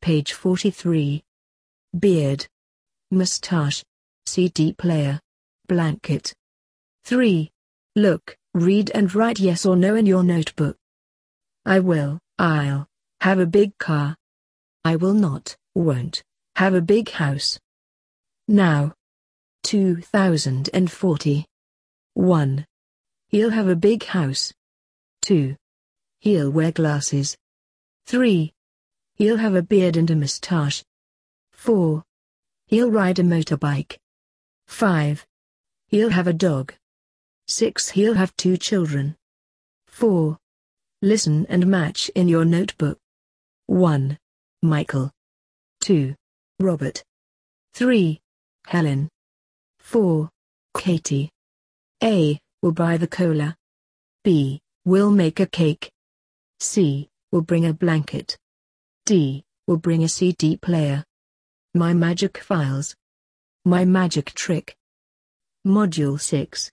Page 43. Beard. Mustache. CD player. Blanket. 3. Look, read and write yes or no in your notebook. I'll have a big car. I will not, won't, have a big house. Now. 2040. 1. He'll have a big house. 2. He'll wear glasses. 3. He'll have a beard and a mustache. 4. He'll ride a motorbike. 5. He'll have a dog. 6. He'll have 2 children. 4. Listen and match in your notebook. 1. Michael. 2. Robert. 3. Helen. 4. Katie. A. Will buy the cola. B. Will make a cake. C. Will bring a blanket. D. Will bring a CD player. My Magic Files. My Magic Trick. Module 6.